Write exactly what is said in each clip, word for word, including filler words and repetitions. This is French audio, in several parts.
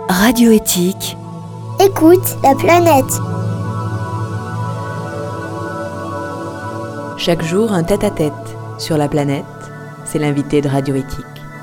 Radio Éthique. Écoute la planète. Chaque jour, un tête-à-tête sur la planète. C'est l'invité de Radio Éthique.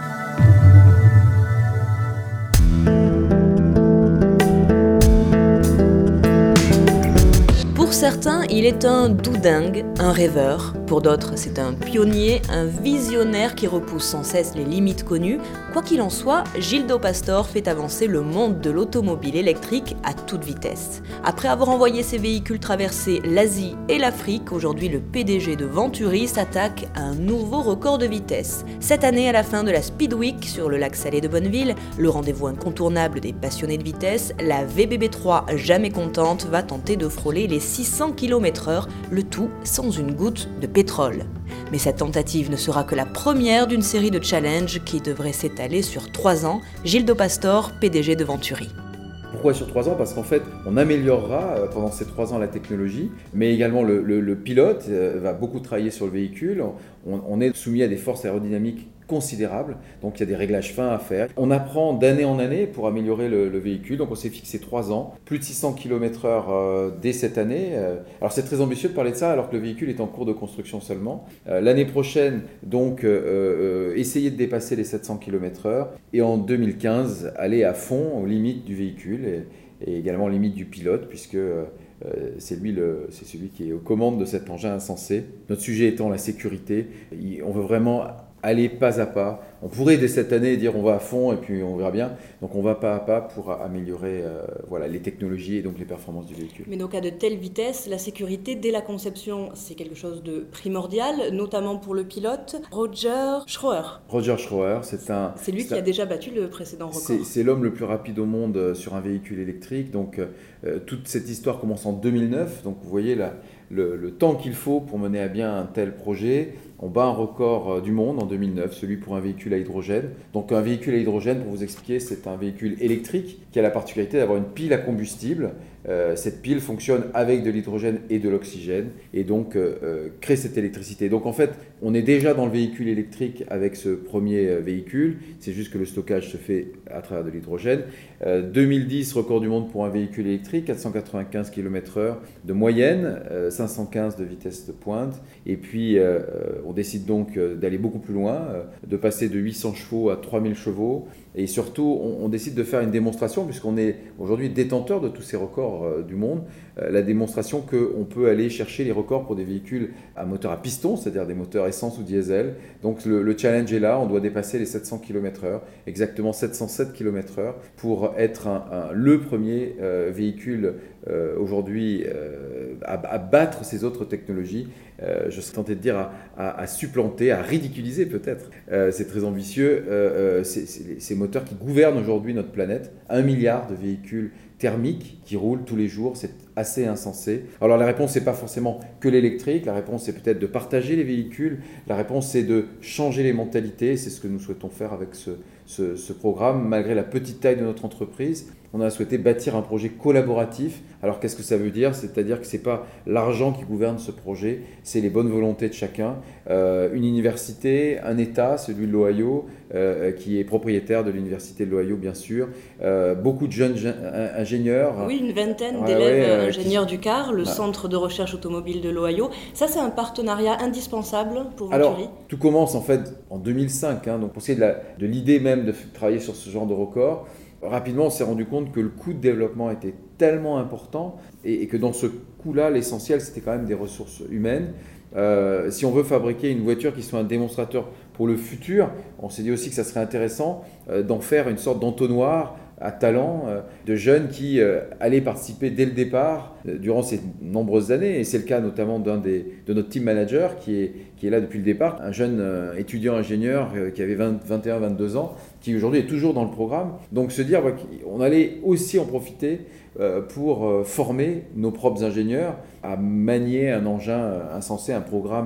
Pour certains, il est un doudingue, un rêveur. Pour d'autres, c'est un pionnier, un visionnaire qui repousse sans cesse les limites connues. Quoi qu'il en soit, Gildo Pastor fait avancer le monde de l'automobile électrique à toute vitesse. Après avoir envoyé ses véhicules traverser l'Asie et l'Afrique, aujourd'hui le P D G de Venturi s'attaque à un nouveau record de vitesse. Cette année, à la fin de la Speed Week sur le lac Salé de Bonneville, le rendez-vous incontournable des passionnés de vitesse, la V B B trois jamais contente va tenter de frôler les six cents kilomètres heure, le tout sans une goutte de pétrole. Mais cette tentative ne sera que la première d'une série de challenges qui devrait s'étaler sur trois ans. Gildo Pastor, P D G de Venturi. Pourquoi sur trois ans ? Parce qu'en fait, on améliorera pendant ces trois ans la technologie, mais également le, le, le pilote va beaucoup travailler sur le véhicule. On, on est soumis à des forces aérodynamiques considérables, donc il y a des réglages fins à faire. On apprend d'année en année pour améliorer le, le véhicule, donc on s'est fixé trois ans, plus de six cents kilomètres heure euh, dès cette année. Alors c'est très ambitieux de parler de ça alors que le véhicule est en cours de construction seulement. Euh, l'année prochaine, donc, euh, euh, essayer de dépasser les sept cents kilomètres heure et en deux mille quinze, aller à fond aux limites du véhicule et, et également aux limites du pilote puisque euh, Euh, c'est lui, le, c'est celui qui est aux commandes de cet engin insensé. Notre sujet étant la sécurité, on veut vraiment aller pas à pas. On pourrait dès cette année dire on va à fond et puis on verra bien. Donc on va pas à pas pour améliorer euh, voilà, les technologies et donc les performances du véhicule. Mais donc à de telles vitesses, la sécurité dès la conception, c'est quelque chose de primordial, notamment pour le pilote Roger Schroer. Roger Schroer, c'est un... C'est lui c'est qui un, a déjà battu le précédent record. C'est, c'est l'homme le plus rapide au monde sur un véhicule électrique. Donc euh, toute cette histoire commence en deux mille neuf. Donc vous voyez là, le, le temps qu'il faut pour mener à bien un tel projet. On bat un record du monde en deux mille neuf, celui pour un véhicule à hydrogène. Donc un véhicule à hydrogène, pour vous expliquer, c'est un véhicule électrique qui a la particularité d'avoir une pile à combustible. Euh, cette pile fonctionne avec de l'hydrogène et de l'oxygène et donc euh, crée cette électricité. Donc en fait, on est déjà dans le véhicule électrique avec ce premier véhicule. C'est juste que le stockage se fait à travers de l'hydrogène. Euh, deux mille dix, record du monde pour un véhicule électrique, quatre cent quatre-vingt-quinze kilomètres heure de moyenne, euh, cinq cent quinze de vitesse de pointe. Et puis euh, on décide donc d'aller beaucoup plus loin, euh, de passer de huit cents chevaux à trois mille chevaux. Et surtout, on, on décide de faire une démonstration, puisqu'on est aujourd'hui détenteur de tous ces records euh, du monde, euh, la démonstration qu'on peut aller chercher les records pour des véhicules à moteur à piston, c'est-à-dire des moteurs essence ou diesel. Donc le, le challenge est là, on doit dépasser les sept cents kilomètres heure, exactement sept cent sept kilomètres heure, pour être un, un, le premier euh, véhicule euh, aujourd'hui euh, à, à battre ces autres technologies. Euh, je serais tenté de dire à, à, à supplanter, à ridiculiser peut-être. Euh, c'est très ambitieux. Euh, euh, c'est, c'est, ces moteurs qui gouvernent aujourd'hui notre planète. Un milliard de véhicules thermiques qui roulent tous les jours, c'est assez insensé. Alors la réponse n'est pas forcément que l'électrique, la réponse c'est peut-être de partager les véhicules, la réponse c'est de changer les mentalités, c'est ce que nous souhaitons faire avec ce, ce, ce programme. Malgré la petite taille de notre entreprise, on a souhaité bâtir un projet collaboratif. Alors qu'est-ce que ça veut dire ? C'est-à-dire que ce n'est pas l'argent qui gouverne ce projet, c'est les bonnes volontés de chacun. Euh, une université, un État, celui de l'Ohio, euh, qui est propriétaire de l'université de l'Ohio bien sûr, euh, beaucoup de jeunes ingénieurs. Oui, une vingtaine ouais, d'élèves ouais, euh, ingénieurs qui... du CAR, le bah. centre de recherche automobile de l'Ohio. Ça, c'est un partenariat indispensable pour Venturi. Alors, tout commence en fait en deux mille cinq, hein, donc pour ce qui est de, la, de l'idée même de travailler sur ce genre de record. Rapidement, on s'est rendu compte que le coût de développement était tellement important et, et que dans ce coût-là, l'essentiel, c'était quand même des ressources humaines. Euh, si on veut fabriquer une voiture qui soit un démonstrateur pour le futur, on s'est dit aussi que ça serait intéressant euh, d'en faire une sorte d'entonnoir à talent euh, de jeunes qui euh, allaient participer dès le départ euh, durant ces nombreuses années. Et c'est le cas notamment d'un des, de notre team manager qui est, qui est là depuis le départ, un jeune euh, étudiant ingénieur euh, qui avait vingt, vingt et un vingt-deux ans, qui aujourd'hui est toujours dans le programme. Donc se dire bah, qu'on allait aussi en profiter euh, pour euh, former nos propres ingénieurs à manier un engin insensé, un programme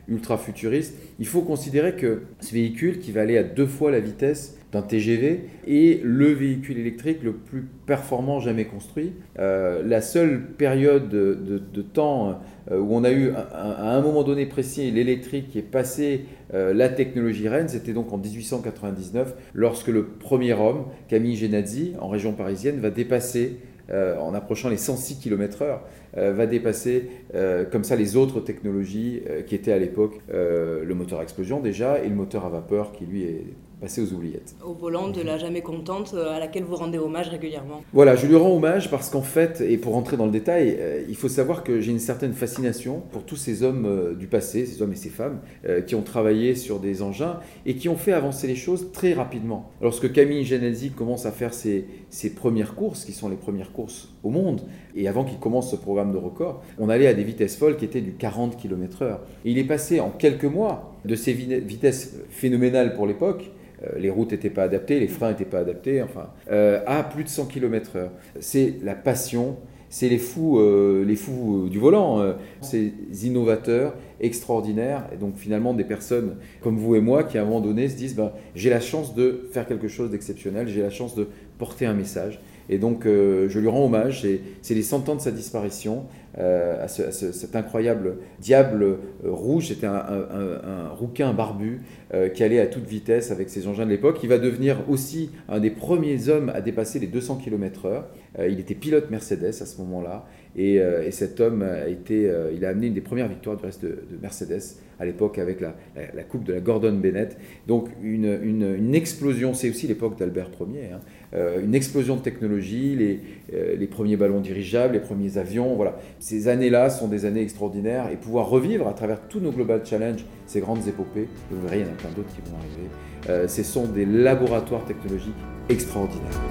ultra futuriste. Il faut considérer que ce véhicule qui va aller à deux fois la vitesse d'un T G V est le véhicule électrique le plus performant jamais construit. Euh, la seule période de, de, de temps euh, où on a eu à un moment donné précis l'électrique qui est passé euh, la technologie reine, c'était donc en dix-huit cent quatre-vingt-dix-neuf, lorsque le premier homme, Camille Genazzi, en région parisienne, va dépasser Euh, en approchant les cent six kilomètres heure, euh, va dépasser euh, comme ça les autres technologies euh, qui étaient à l'époque euh, le moteur à explosion déjà et le moteur à vapeur qui lui est passé aux oubliettes. Au volant de la jamais contente à laquelle vous rendez hommage régulièrement. Voilà, je lui rends hommage parce qu'en fait, et pour rentrer dans le détail, euh, il faut savoir que j'ai une certaine fascination pour tous ces hommes euh, du passé, ces hommes et ces femmes euh, qui ont travaillé sur des engins et qui ont fait avancer les choses très rapidement. Lorsque Camille Genazzi commence à faire ses, ses premières courses, qui sont les premières courses au monde, et avant qu'il commence ce programme de record, on allait à des vitesses folles qui étaient du quarante kilomètres heure. Et il est passé en quelques mois de ces vitesses phénoménales pour l'époque, euh, les routes n'étaient pas adaptées, les freins n'étaient pas adaptés, enfin, euh, à plus de cent kilomètres heure. C'est la passion, c'est les fous, euh, les fous du volant, euh, ces innovateurs extraordinaires, et donc finalement des personnes comme vous et moi qui à un moment donné se disent ben, j'ai la chance de faire quelque chose d'exceptionnel, j'ai la chance de porter un message. Et donc, euh, je lui rends hommage. C'est, c'est les cent ans de sa disparition euh, à, ce, à ce, cet incroyable diable euh, rouge. C'était un, un, un, un rouquin barbu euh, qui allait à toute vitesse avec ses engins de l'époque. Il va devenir aussi un des premiers hommes à dépasser les deux cents kilomètres heure. Euh, il était pilote Mercedes à ce moment-là. Et, euh, et cet homme a été, euh, il a amené une des premières victoires du reste de, de Mercedes à l'époque avec la, la, la coupe de la Gordon Bennett. Donc une, une, une explosion, c'est aussi l'époque d'Albert Ier, hein, euh, une explosion de technologie, les, euh, les premiers ballons dirigeables, les premiers avions, voilà. Ces années-là sont des années extraordinaires et pouvoir revivre à travers tous nos Global Challenge ces grandes épopées, et vous verrez, il y en a plein d'autres qui vont arriver, euh, ce sont des laboratoires technologiques extraordinaires.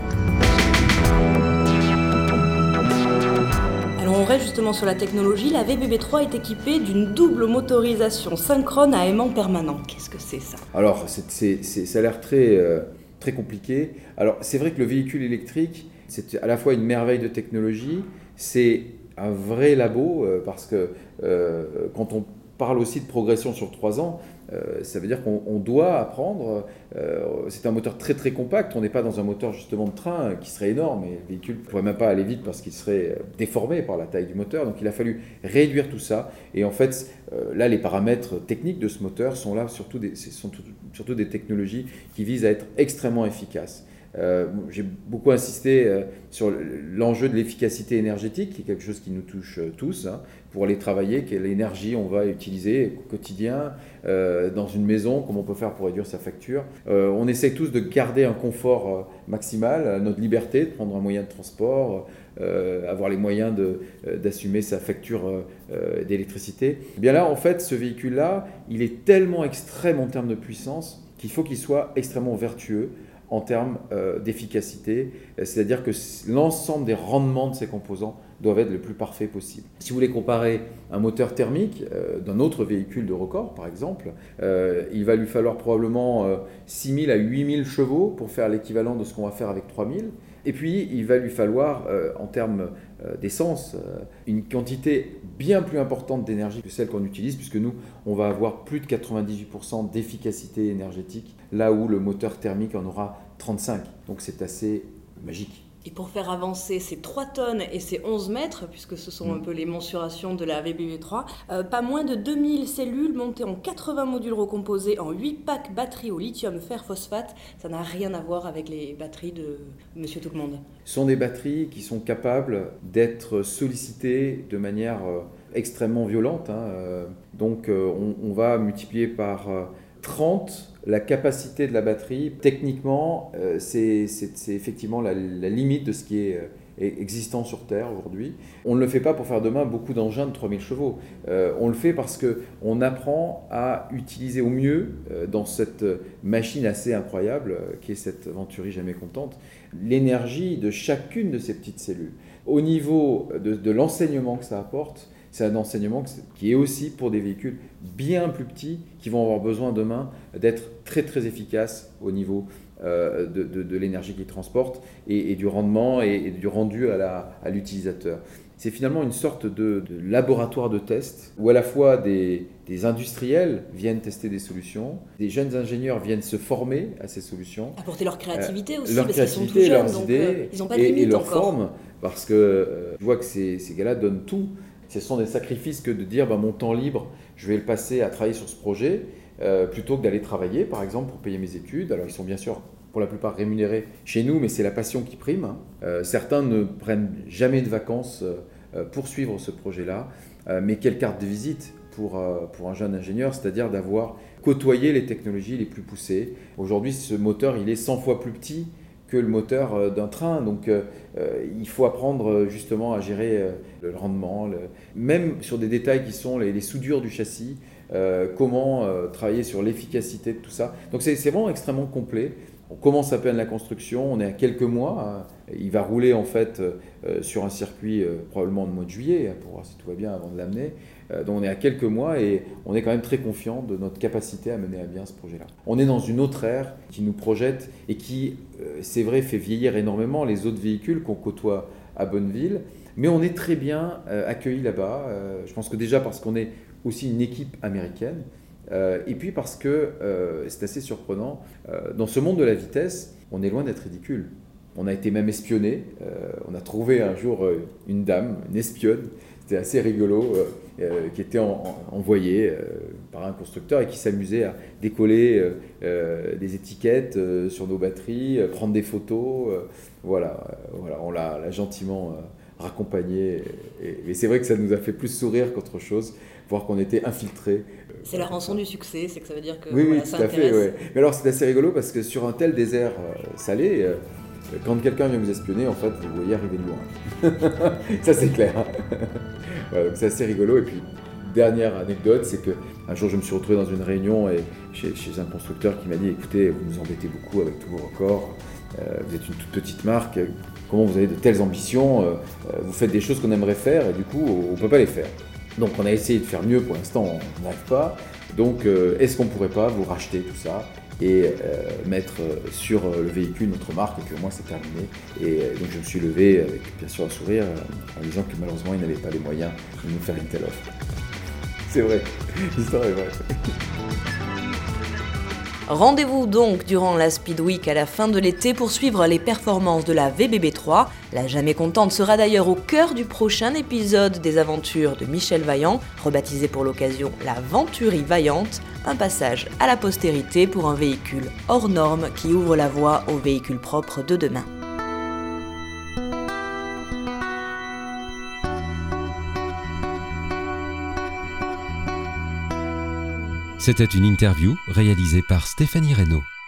Alors on reste justement sur la technologie, la V B B trois est équipée d'une double motorisation synchrone à aimant permanent. Qu'est-ce que c'est ça ? Alors c'est, c'est, c'est, ça a l'air très, euh, très compliqué. Alors c'est vrai que le véhicule électrique, c'est à la fois une merveille de technologie, c'est un vrai labo, euh, parce que euh, quand on parle aussi de progression sur trois ans, Euh, ça veut dire qu'on on doit apprendre. Euh, c'est un moteur très très compact. On n'est pas dans un moteur justement de train qui serait énorme et le véhicule ne pourrait même pas aller vite parce qu'il serait déformé par la taille du moteur. Donc il a fallu réduire tout ça. Et en fait, euh, là, les paramètres techniques de ce moteur sont là surtout des, sont tout, surtout des technologies qui visent à être extrêmement efficaces. Euh, j'ai beaucoup insisté euh, sur l'enjeu de l'efficacité énergétique, qui est quelque chose qui nous touche euh, tous, hein, pour aller travailler, quelle énergie on va utiliser au quotidien, euh, dans une maison, comment on peut faire pour réduire sa facture. Euh, on essaie tous de garder un confort euh, maximal, notre liberté de prendre un moyen de transport, euh, avoir les moyens de, euh, d'assumer sa facture euh, d'électricité. Et bien là, en fait, ce véhicule-là, il est tellement extrême en termes de puissance qu'il faut qu'il soit extrêmement vertueux en termes euh, d'efficacité, c'est-à-dire que l'ensemble des rendements de ces composants doivent être le plus parfait possible. Si vous voulez comparer un moteur thermique euh, d'un autre véhicule de record, par exemple, euh, il va lui falloir probablement euh, six mille à huit mille chevaux pour faire l'équivalent de ce qu'on va faire avec trois mille. Et puis, il va lui falloir, euh, en termes euh, d'essence, euh, une quantité bien plus importante d'énergie que celle qu'on utilise, puisque nous, on va avoir plus de quatre-vingt-dix-huit pour cent d'efficacité énergétique, là où le moteur thermique en aura trente-cinq. Donc, c'est assez magique. Et pour faire avancer ces trois tonnes et ces onze mètres, puisque ce sont mmh. un peu les mensurations de la V B B trois, euh, pas moins de deux mille cellules montées en quatre-vingts modules recomposés en huit packs batteries au lithium fer phosphate. Ça n'a rien à voir avec les batteries de Monsieur Tout-le-Monde. Ce sont des batteries qui sont capables d'être sollicitées de manière euh, extrêmement violente. Hein, euh, donc euh, on, on va multiplier par euh, trente la capacité de la batterie. Techniquement, euh, c'est, c'est, c'est effectivement la, la limite de ce qui est euh, existant sur Terre aujourd'hui. On ne le fait pas pour faire demain beaucoup d'engins de trois mille chevaux. Euh, on le fait parce qu'on apprend à utiliser au mieux, euh, dans cette machine assez incroyable, euh, qui est cette Venturi jamais contente, l'énergie de chacune de ces petites cellules. Au niveau de, de l'enseignement que ça apporte, c'est un enseignement qui est aussi pour des véhicules bien plus petits qui vont avoir besoin demain d'être très très efficaces au niveau euh, de, de, de l'énergie qu'ils transportent et, et du rendement et, et du rendu à, la, à l'utilisateur. c'est finalement une sorte de, de laboratoire de test où à la fois des, des industriels viennent tester des solutions, des jeunes ingénieurs viennent se former à ces solutions. Apporter leur créativité euh, aussi, leur parce créativité, qu'ils sont tout jeunes, leurs donc idées, euh, ils n'ont pas de et, limite et leur encore. forme, parce que euh, je vois que ces, ces gars-là donnent tout. Ce sont des sacrifices que de dire bah, mon temps libre, je vais le passer à travailler sur ce projet, euh, plutôt que d'aller travailler, par exemple, pour payer mes études. Alors ils sont bien sûr pour la plupart rémunérés chez nous, mais c'est la passion qui prime. Hein. Euh, certains ne prennent jamais de vacances euh, pour suivre ce projet-là, euh, mais quelle carte de visite pour, euh, pour un jeune ingénieur, c'est-à-dire d'avoir côtoyé les technologies les plus poussées. Aujourd'hui, ce moteur, il est cent fois plus petit que le moteur euh, d'un train, donc euh, euh, il faut apprendre justement à gérer euh, le rendement, le... même sur des détails qui sont les, les soudures du châssis, euh, comment euh, travailler sur l'efficacité de tout ça. Donc c'est, c'est vraiment extrêmement complet. On commence à peine la construction, on est à quelques mois. Hein. Il va rouler en fait euh, sur un circuit euh, probablement au mois de juillet, hein, pour voir si tout va bien avant de l'amener. Euh, donc on est à quelques mois et on est quand même très confiant de notre capacité à mener à bien ce projet-là. On est dans une autre ère qui nous projette et qui, euh, c'est vrai, fait vieillir énormément les autres véhicules qu'on côtoie à Bonneville. Mais on est très bien euh, accueillis là-bas. Euh, je pense que déjà parce qu'on est aussi une équipe américaine. Euh, et puis parce que, euh, c'est assez surprenant, euh, dans ce monde de la vitesse, on est loin d'être ridicule. On a été même espionné. Euh, on a trouvé un jour euh, une dame, une espionne, c'était assez rigolo, euh, euh, qui était en, en, envoyée euh, par un constructeur et qui s'amusait à décoller euh, euh, des étiquettes euh, sur nos batteries, euh, prendre des photos. Euh, voilà, euh, voilà, on l'a, l'a gentiment euh, raccompagnée. Et, et, et c'est vrai que ça nous a fait plus sourire qu'autre chose, voir qu'on était infiltrés. C'est la rançon du succès, c'est que ça veut dire que oui, voilà, oui, ça tout à intéresse. fait. Ouais. Mais alors c'est assez rigolo parce que sur un tel désert euh, salé, euh, quand quelqu'un vient vous espionner, en fait, vous voyez arriver de loin. Ça c'est clair. Voilà, donc c'est assez rigolo. Et puis dernière anecdote, c'est que un jour je me suis retrouvé dans une réunion et chez, chez un constructeur qui m'a dit écoutez, vous nous embêtez beaucoup avec tous vos records. Euh, vous êtes une toute petite marque. Comment vous avez de telles ambitions euh, Vous faites des choses qu'on aimerait faire et du coup on ne peut pas les faire. Donc on a essayé de faire mieux, pour l'instant on n'arrive pas. Donc euh, est-ce qu'on ne pourrait pas vous racheter tout ça et euh, mettre sur le véhicule notre marque et puis au moins c'est terminé. Et euh, donc je me suis levé avec bien sûr un sourire euh, en disant que malheureusement ils n'avaient pas les moyens de nous faire une telle offre. C'est vrai, l'histoire est vraie. Rendez-vous donc durant la Speed Week à la fin de l'été pour suivre les performances de la V B B trois. La Jamais Contente sera d'ailleurs au cœur du prochain épisode des aventures de Michel Vaillant, rebaptisé pour l'occasion la Venturie Vaillante, un passage à la postérité pour un véhicule hors norme qui ouvre la voie aux véhicules propres de demain. C'était une interview réalisée par Stéphanie Reynaud.